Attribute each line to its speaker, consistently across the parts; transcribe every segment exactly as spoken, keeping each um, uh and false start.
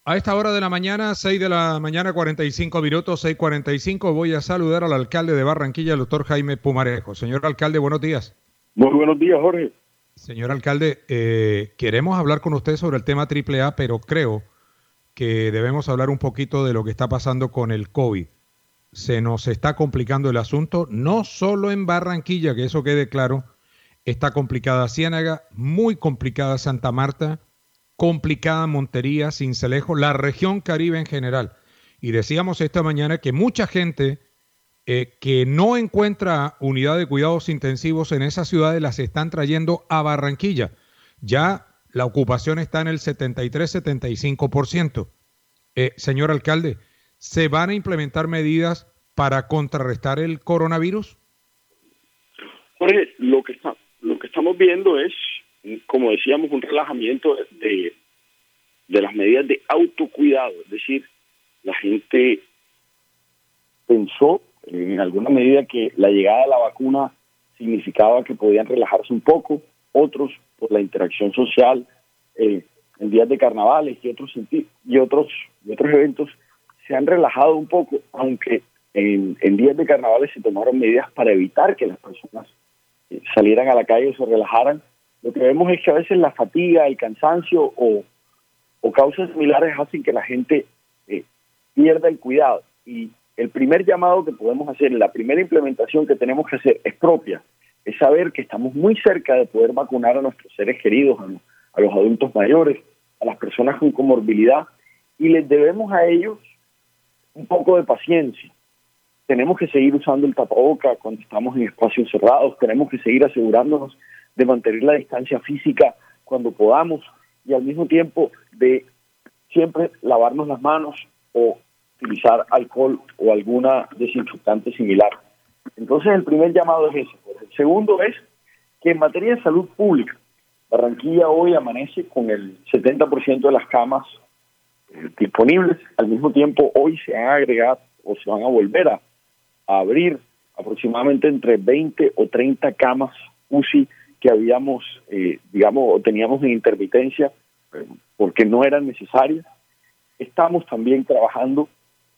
Speaker 1: A esta hora de la mañana, seis de la mañana, cuarenta y cinco minutos, seis cuarenta y cinco, voy a saludar al alcalde de Barranquilla, el doctor Jaime Pumarejo. Señor alcalde, buenos días.
Speaker 2: Muy buenos días, Jorge.
Speaker 1: Señor alcalde, eh, queremos hablar con usted sobre el tema triple A, pero creo que debemos hablar un poquito de lo que está pasando con el COVID. Se nos está complicando el asunto, no solo en Barranquilla, que eso quede claro, está complicada Ciénaga, muy complicada Santa Marta, complicada Montería, Sincelejo, la región Caribe en general. Y decíamos esta mañana que mucha gente eh, que no encuentra unidad de cuidados intensivos en esas ciudades las están trayendo a Barranquilla. Ya la ocupación está en el setenta y tres, setenta y cinco por ciento. Eh, señor alcalde, ¿se van a implementar medidas para contrarrestar el coronavirus?
Speaker 2: Jorge, lo que está, lo que estamos viendo es, como decíamos, un relajamiento de, de las medidas de autocuidado. Es decir, la gente pensó en alguna medida que la llegada de la vacuna significaba que podían relajarse un poco, otros por la interacción social eh, en días de carnavales y otros y otros y otros eventos se han relajado un poco, aunque en, en días de carnavales se tomaron medidas para evitar que las personas eh, salieran a la calle o se relajaran. Lo que vemos es que a veces la fatiga, el cansancio o, o causas similares hacen que la gente eh, pierda el cuidado. Y el primer llamado que podemos hacer, la primera implementación que tenemos que hacer es propia, es saber que estamos muy cerca de poder vacunar a nuestros seres queridos, a, a los adultos mayores, a las personas con comorbilidad, y les debemos a ellos un poco de paciencia. Tenemos que seguir usando el tapaboca cuando estamos en espacios cerrados, tenemos que seguir asegurándonos de mantener la distancia física cuando podamos y al mismo tiempo de siempre lavarnos las manos o utilizar alcohol o alguna desinfectante similar. Entonces el primer llamado es ese. El segundo es que en materia de salud pública, Barranquilla hoy amanece con el setenta por ciento de las camas eh, disponibles. Al mismo tiempo hoy se han agregado o se van a volver a, a abrir aproximadamente entre veinte o treinta camas U C I que habíamos, eh, digamos, o teníamos en intermitencia eh, porque no eran necesarias. Estamos también trabajando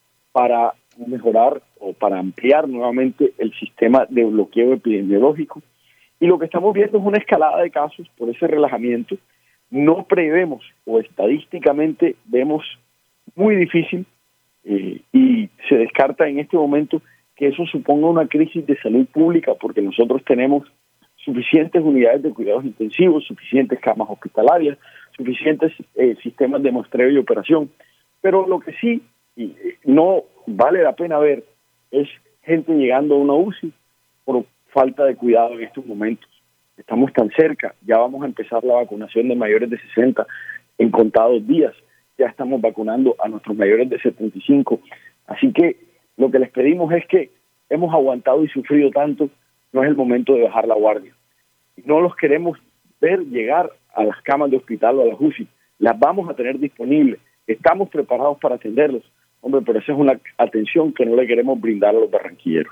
Speaker 2: para mejorar o para ampliar nuevamente el sistema de bloqueo epidemiológico. Y lo que estamos viendo es una escalada de casos por ese relajamiento. No prevemos o estadísticamente vemos muy difícil eh, y se descarta en este momento que eso suponga una crisis de salud pública porque nosotros tenemos suficientes unidades de cuidados intensivos, suficientes camas hospitalarias, suficientes eh, sistemas de muestreo y operación. Pero lo que sí y no vale la pena ver es gente llegando a una U C I por falta de cuidado en estos momentos. Estamos tan cerca, ya vamos a empezar la vacunación de mayores de sesenta en contados días, ya estamos vacunando a nuestros mayores de setenta y cinco, así que lo que les pedimos es que hemos aguantado y sufrido tanto, no es el momento de bajar la guardia. No los queremos ver llegar a las camas de hospital o a las U C I, las vamos a tener disponibles, estamos preparados para atenderlos. Hombre, pero esa es una atención que no le queremos brindar a los barranquilleros.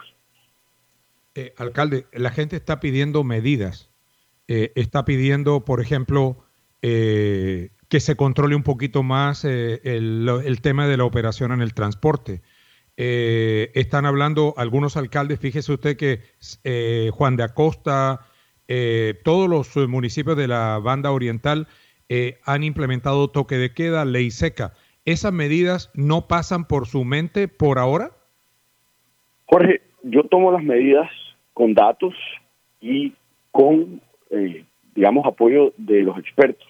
Speaker 1: Eh, alcalde, la gente está pidiendo medidas. Eh, está pidiendo, por ejemplo, eh, que se controle un poquito más eh, el, el tema de la operación en el transporte. Eh, están hablando algunos alcaldes, fíjese usted que eh, Juan de Acosta, eh, todos los municipios de la banda oriental eh, han implementado toque de queda, ley seca. ¿Esas medidas no pasan por su mente por ahora?
Speaker 2: Jorge, yo tomo las medidas con datos y con, eh, digamos, apoyo de los expertos.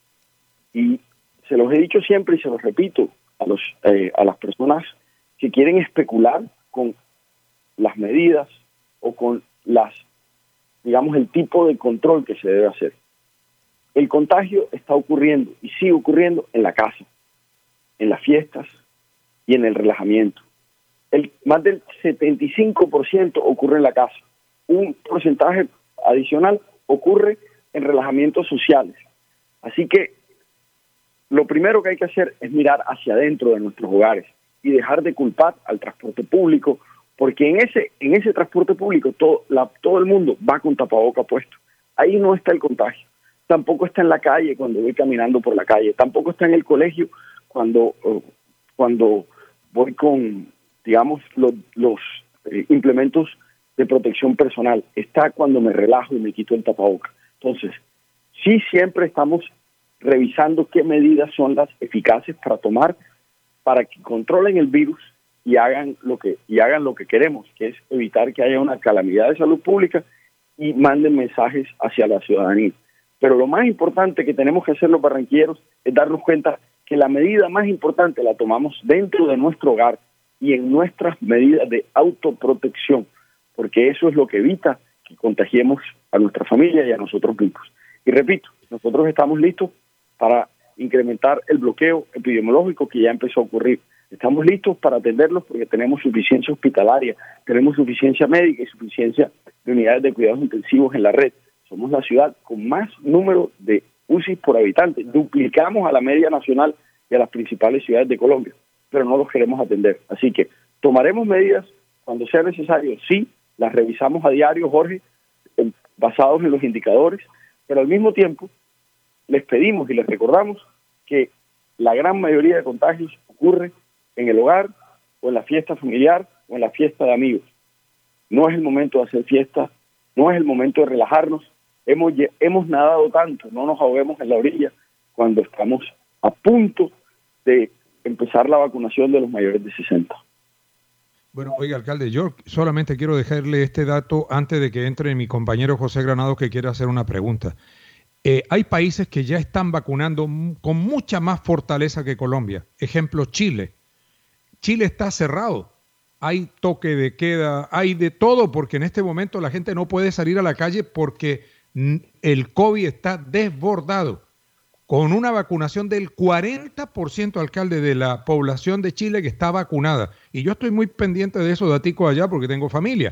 Speaker 2: Y se los he dicho siempre y se los repito a, los, eh, a las personas que quieren especular con las medidas o con las, digamos, el tipo de control que se debe hacer. El contagio está ocurriendo y sigue ocurriendo en la casa, en las fiestas y en el relajamiento. El, más del setenta y cinco por ciento ocurre en la casa. Un porcentaje adicional ocurre en relajamientos sociales. Así que lo primero que hay que hacer es mirar hacia adentro de nuestros hogares y dejar de culpar al transporte público, porque en ese en ese transporte público todo, la, todo el mundo va con tapaboca puesto. Ahí no está el contagio. Tampoco está en la calle cuando voy caminando por la calle. Tampoco está en el colegio cuando, cuando voy con, digamos, los, los eh, implementos de protección personal. Está cuando me relajo y me quito el tapaboca. Entonces, sí siempre estamos revisando qué medidas son las eficaces para tomar para que controlen el virus y hagan lo que y hagan lo que queremos, que es evitar que haya una calamidad de salud pública y manden mensajes hacia la ciudadanía. Pero lo más importante que tenemos que hacer los barranquilleros es darnos cuenta que la medida más importante la tomamos dentro de nuestro hogar y en nuestras medidas de autoprotección, porque eso es lo que evita que contagiemos a nuestra familia y a nosotros mismos. Y repito, nosotros estamos listos para incrementar el bloqueo epidemiológico que ya empezó a ocurrir. Estamos listos para atenderlos porque tenemos suficiencia hospitalaria, tenemos suficiencia médica y suficiencia de unidades de cuidados intensivos en la red. Somos la ciudad con más número de U C I por habitante. Duplicamos a la media nacional y a las principales ciudades de Colombia, pero no los queremos atender. Así que tomaremos medidas cuando sea necesario. Sí, las revisamos a diario, Jorge, basados en los indicadores, pero al mismo tiempo les pedimos y les recordamos que la gran mayoría de contagios ocurre en el hogar o en la fiesta familiar o en la fiesta de amigos. No es el momento de hacer fiesta, no es el momento de relajarnos. Hemos, hemos nadado tanto, no nos ahoguemos en la orilla cuando estamos a punto de empezar la vacunación de los mayores de sesenta.
Speaker 1: Bueno, oiga, alcalde, yo solamente quiero dejarle este dato antes de que entre mi compañero José Granados, que quiere hacer una pregunta. Eh, hay países que ya están vacunando con mucha más fortaleza que Colombia. Ejemplo, Chile. Chile está cerrado. Hay toque de queda, hay de todo, porque en este momento la gente no puede salir a la calle porque el COVID está desbordado. Con una vacunación del cuarenta por ciento, alcalde, de la población de Chile que está vacunada. Y yo estoy muy pendiente de esos daticos allá porque tengo familia.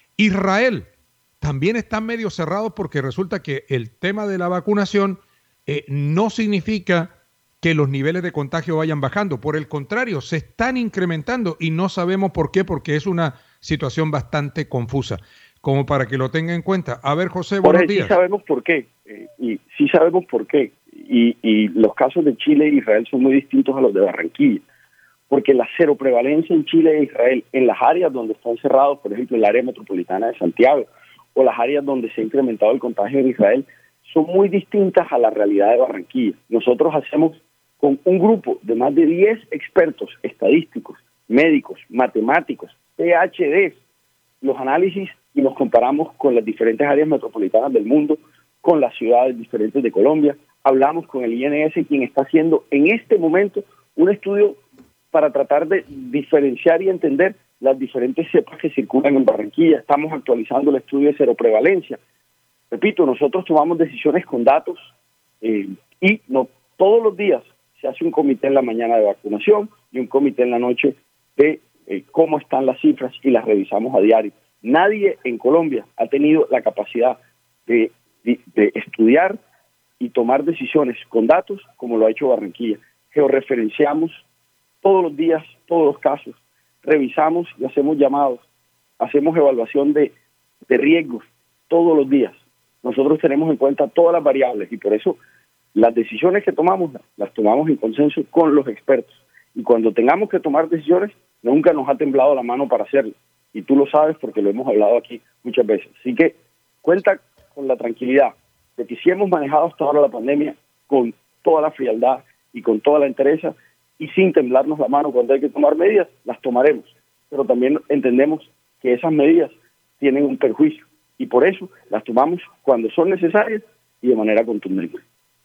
Speaker 1: Israel también están medio cerrados porque resulta que el tema de la vacunación eh, no significa que los niveles de contagio vayan bajando. Por el contrario, se están incrementando y no sabemos por qué, porque es una situación bastante confusa, como para que lo tenga en cuenta. A ver, José, buenos
Speaker 2: Jorge,
Speaker 1: días.
Speaker 2: Sí sabemos por qué, eh, y sí sabemos por qué. Y, y los casos de Chile e Israel son muy distintos a los de Barranquilla, porque la cero prevalencia en Chile e Israel, en las áreas donde están cerrados, por ejemplo, el área metropolitana de Santiago, o las áreas donde se ha incrementado el contagio en Israel, son muy distintas a la realidad de Barranquilla. Nosotros hacemos con un grupo de más de diez expertos estadísticos, médicos, matemáticos, P H Ds, los análisis y nos comparamos con las diferentes áreas metropolitanas del mundo, con las ciudades diferentes de Colombia. Hablamos con el I N S, quien está haciendo en este momento un estudio para tratar de diferenciar y entender las diferentes cepas que circulan en Barranquilla. Estamos actualizando el estudio de cero prevalencia. Repito, nosotros tomamos decisiones con datos eh, y no todos los días se hace un comité en la mañana de vacunación y un comité en la noche de eh, cómo están las cifras y las revisamos a diario. Nadie en Colombia ha tenido la capacidad de, de, de estudiar y tomar decisiones con datos como lo ha hecho Barranquilla. Georreferenciamos todos los días, todos los casos, revisamos y hacemos llamados, hacemos evaluación de, de riesgos todos los días. Nosotros tenemos en cuenta todas las variables y por eso las decisiones que tomamos las tomamos en consenso con los expertos. Y cuando tengamos que tomar decisiones, nunca nos ha temblado la mano para hacerlo. Y tú lo sabes porque lo hemos hablado aquí muchas veces. Así que cuenta con la tranquilidad de que si hemos manejado hasta ahora la pandemia con toda la frialdad y con toda la entereza y sin temblarnos la mano cuando hay que tomar medidas, las tomaremos. Pero también entendemos que esas medidas tienen un perjuicio y por eso las tomamos cuando son necesarias y de manera contundente.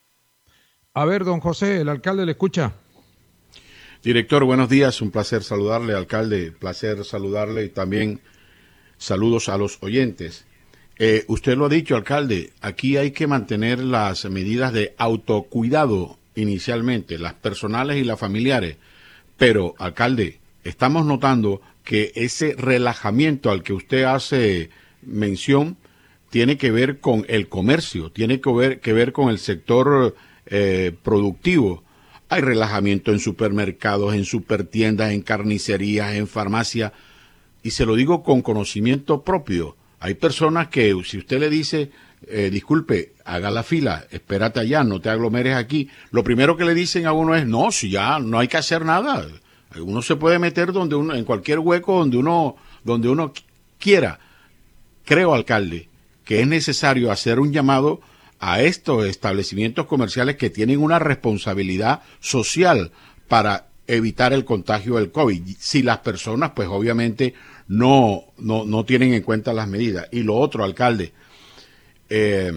Speaker 1: A ver, don José, el alcalde le escucha.
Speaker 3: Director, buenos días, un placer saludarle, alcalde, placer saludarle y también saludos a los oyentes. Eh, usted lo ha dicho, alcalde, aquí hay que mantener las medidas de autocuidado inicialmente, las personales y las familiares, pero, alcalde, estamos notando que ese relajamiento al que usted hace mención tiene que ver con el comercio, tiene que ver, que ver con el sector eh, productivo. Hay relajamiento en supermercados, en supertiendas, en carnicerías, en farmacias, y se lo digo con conocimiento propio. Hay personas que, si usted le dice, eh, disculpe, haga la fila, espérate allá, no te aglomeres aquí. Lo primero que le dicen a uno es, no, si ya no hay que hacer nada. Uno se puede meter donde uno, en cualquier hueco donde uno, donde uno quiera. Creo, alcalde, que es necesario hacer un llamado a estos establecimientos comerciales que tienen una responsabilidad social para evitar el contagio del COVID. Si las personas, pues obviamente, no, no, no tienen en cuenta las medidas. Y lo otro, alcalde, eh,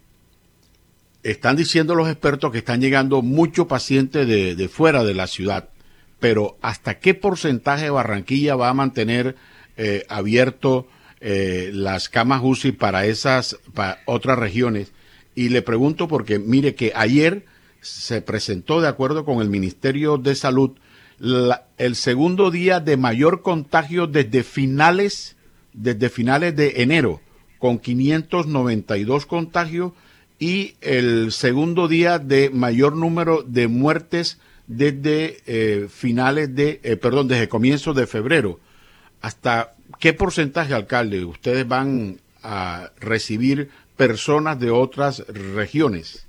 Speaker 3: están diciendo los expertos que están llegando muchos pacientes de, de fuera de la ciudad, pero ¿hasta qué porcentaje Barranquilla va a mantener eh, abierto eh, las camas U C I para esas, para otras regiones? Y le pregunto porque, mire que ayer se presentó, de acuerdo con el Ministerio de Salud, la, el segundo día de mayor contagio desde finales, desde finales de enero, con quinientos noventa y dos contagios, y el segundo día de mayor número de muertes desde eh, finales de, eh, perdón, desde comienzos de febrero. ¿Hasta qué porcentaje, alcalde, ustedes van a recibir personas de otras regiones?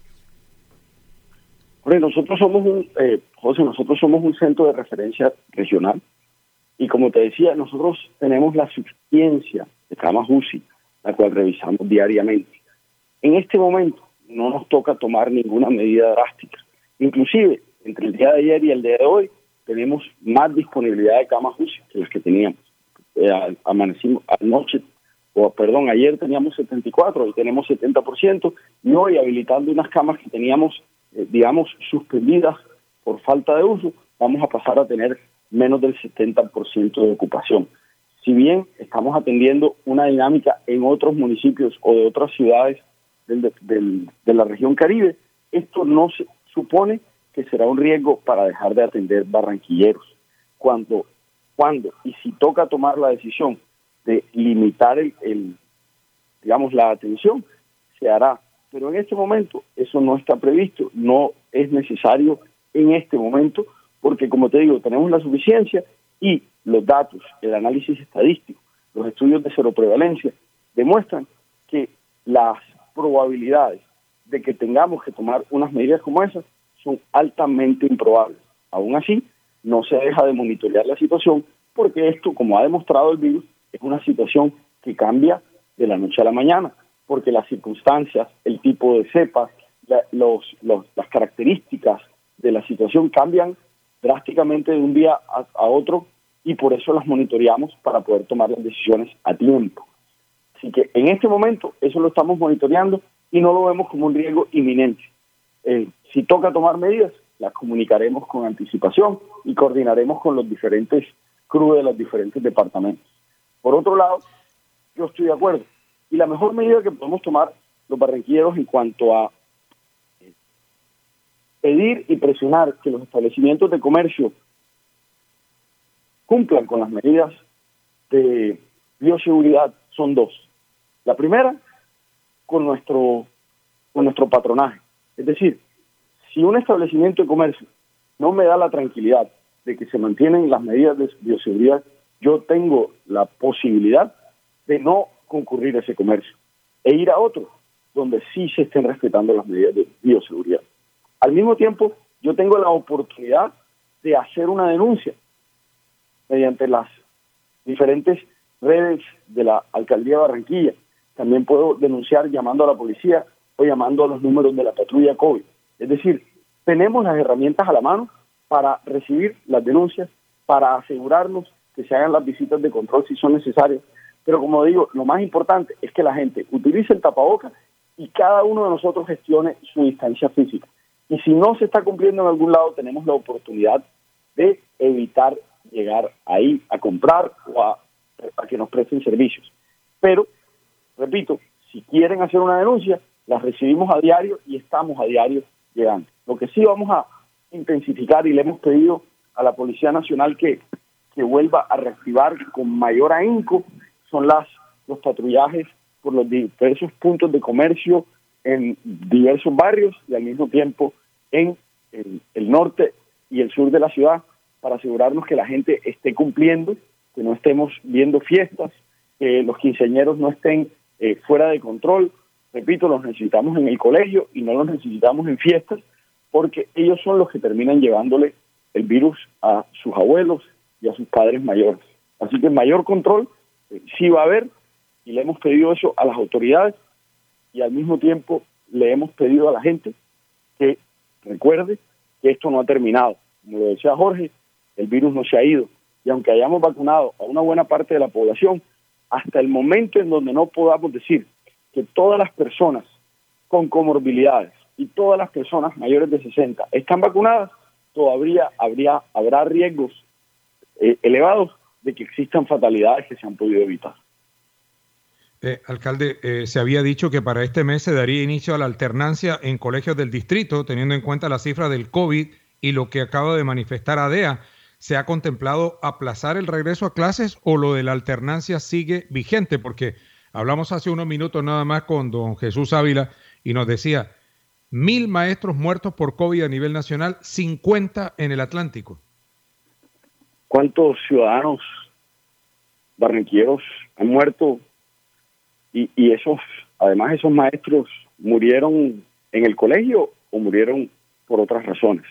Speaker 2: Jorge, nosotros somos un, eh, José, nosotros somos un centro de referencia regional y como te decía, nosotros tenemos la suficiencia de camas U C I, la cual revisamos diariamente. En este momento no nos toca tomar ninguna medida drástica. Inclusive, entre el día de ayer y el día de hoy, tenemos más disponibilidad de camas U C I que las que teníamos. Eh, amanecimos anoche, o perdón, ayer teníamos setenta y cuatro, hoy tenemos setenta por ciento, y hoy habilitando unas camas que teníamos, eh, digamos, suspendidas por falta de uso, vamos a pasar a tener menos del setenta por ciento de ocupación. Si bien estamos atendiendo una dinámica en otros municipios o de otras ciudades del, del, de la región Caribe, esto no se supone que será un riesgo para dejar de atender barranquilleros. Cuando, cuando y si toca tomar la decisión de limitar el, el, digamos, la atención, se hará. Pero en este momento eso no está previsto, no es necesario en este momento, porque como te digo, tenemos la suficiencia y los datos, el análisis estadístico, los estudios de seroprevalencia demuestran que las probabilidades de que tengamos que tomar unas medidas como esas son altamente improbables. Aún así, no se deja de monitorear la situación porque esto, como ha demostrado el virus, es una situación que cambia de la noche a la mañana, porque las circunstancias, el tipo de cepas, la, los, los, las características de la situación cambian drásticamente de un día a, a otro y por eso las monitoreamos para poder tomar las decisiones a tiempo. Así que en este momento eso lo estamos monitoreando y no lo vemos como un riesgo inminente. Eh, si toca tomar medidas, las comunicaremos con anticipación y coordinaremos con los diferentes crews de los diferentes departamentos. Por otro lado, yo estoy de acuerdo. Y la mejor medida que podemos tomar los barranquilleros en cuanto a pedir y presionar que los establecimientos de comercio cumplan con las medidas de bioseguridad son dos. La primera, con nuestro, con nuestro patronaje. Es decir, si un establecimiento de comercio no me da la tranquilidad de que se mantienen las medidas de bioseguridad, yo tengo la posibilidad de no concurrir a ese comercio e ir a otro donde sí se estén respetando las medidas de bioseguridad. Al mismo tiempo, yo tengo la oportunidad de hacer una denuncia mediante las diferentes redes de la Alcaldía de Barranquilla. También puedo denunciar llamando a la policía o llamando a los números de la patrulla COVID. Es decir, tenemos las herramientas a la mano para recibir las denuncias, para asegurarnos que se hagan las visitas de control si son necesarias. Pero como digo, lo más importante es que la gente utilice el tapabocas y cada uno de nosotros gestione su distancia física. Y si no se está cumpliendo en algún lado, tenemos la oportunidad de evitar llegar ahí a comprar o a, a que nos presten servicios. Pero, repito, si quieren hacer una denuncia, las recibimos a diario y estamos a diario llegando. Lo que sí vamos a intensificar y le hemos pedido a la Policía Nacional que, que vuelva a reactivar con mayor ahínco son las los patrullajes por los diversos puntos de comercio en diversos barrios y al mismo tiempo en el, el norte y el sur de la ciudad para asegurarnos que la gente esté cumpliendo, que no estemos viendo fiestas, que los quinceañeros no estén eh, fuera de control repito, los necesitamos en el colegio y no los necesitamos en fiestas, porque ellos son los que terminan llevándole el virus a sus abuelos y a sus padres mayores. Así que mayor control eh, sí va a haber, y le hemos pedido eso a las autoridades, y al mismo tiempo le hemos pedido a la gente que recuerde que esto no ha terminado. Como lo decía Jorge, el virus no se ha ido, y aunque hayamos vacunado a una buena parte de la población, hasta el momento en donde no podamos decir que todas las personas con comorbilidades y todas las personas mayores de sesenta están vacunadas, todavía habría, habrá riesgos eh, elevados de que existan fatalidades que se han podido evitar.
Speaker 1: Eh, alcalde, eh, se había dicho que para este mes se daría inicio a la alternancia en colegios del distrito, teniendo en cuenta la cifra del COVID y lo que acaba de manifestar A D E A. ¿Se ha contemplado aplazar el regreso a clases o lo de la alternancia sigue vigente? Porque hablamos hace unos minutos nada más con don Jesús Ávila y nos decía, mil maestros muertos por COVID a nivel nacional, cincuenta en el Atlántico.
Speaker 2: ¿Cuántos ciudadanos barranquilleros han muerto? Y, y esos, además esos maestros murieron en el colegio o murieron por otras razones.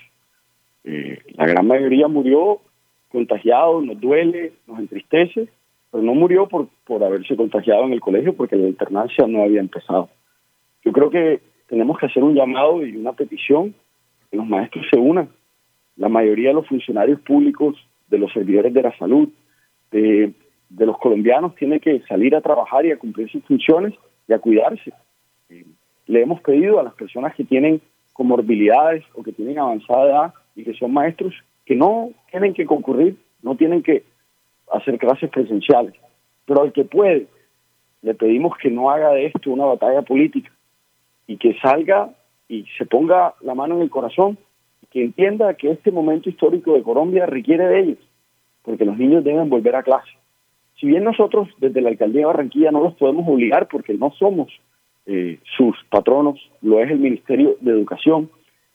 Speaker 2: Eh, la gran mayoría murió contagiado, nos duele, nos entristece, pero no murió por, por haberse contagiado en el colegio porque la alternancia no había empezado. Yo creo que tenemos que hacer un llamado y una petición que los maestros se unan. La mayoría de los funcionarios públicos, de los servidores de la salud, de, de los colombianos, tiene que salir a trabajar y a cumplir sus funciones y a cuidarse. Eh, le hemos pedido a las personas que tienen comorbilidades o que tienen avanzada edad y que son maestros que no tienen que concurrir, no tienen que hacer clases presenciales. Pero al que puede, le pedimos que no haga de esto una batalla política y que salga y se ponga la mano en el corazón y que entienda que este momento histórico de Colombia requiere de ellos, porque los niños deben volver a clase. Si bien nosotros desde la Alcaldía de Barranquilla no los podemos obligar porque no somos eh, sus patronos, lo es el Ministerio de Educación,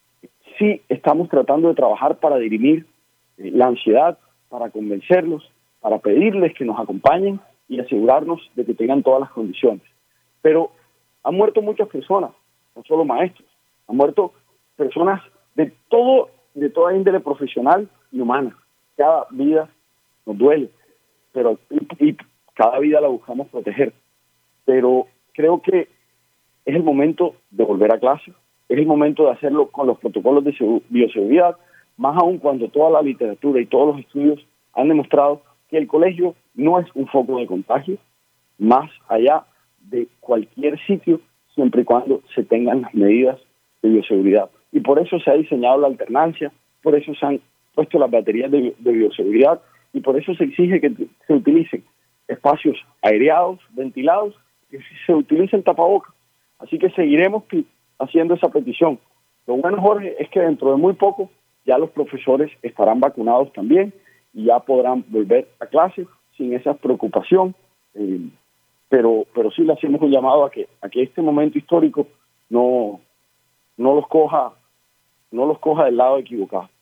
Speaker 2: sí estamos tratando de trabajar para dirimir eh, la ansiedad, para convencerlos, para pedirles que nos acompañen y asegurarnos de que tengan todas las condiciones. Pero han muerto muchas personas, no solo maestros, han muerto personas de todo, de toda índole profesional y humana. Cada vida nos duele, pero y, y cada vida la buscamos proteger. Pero creo que es el momento de volver a clase, es el momento de hacerlo con los protocolos de bioseguridad, más aún cuando toda la literatura y todos los estudios han demostrado que el colegio no es un foco de contagio, más allá de cualquier sitio, siempre y cuando se tengan las medidas de bioseguridad. Y por eso se ha diseñado la alternancia, por eso se han puesto las baterías de, de bioseguridad y por eso se exige que se utilicen espacios aireados, ventilados, que se utilicen tapabocas. Así que seguiremos haciendo esa petición. Lo bueno, Jorge, es que dentro de muy poco ya los profesores estarán vacunados también y ya podrán volver a clase sin esa preocupación. Eh, pero pero sí le hacemos un llamado a que a que este momento histórico no no los coja no los coja del lado equivocado.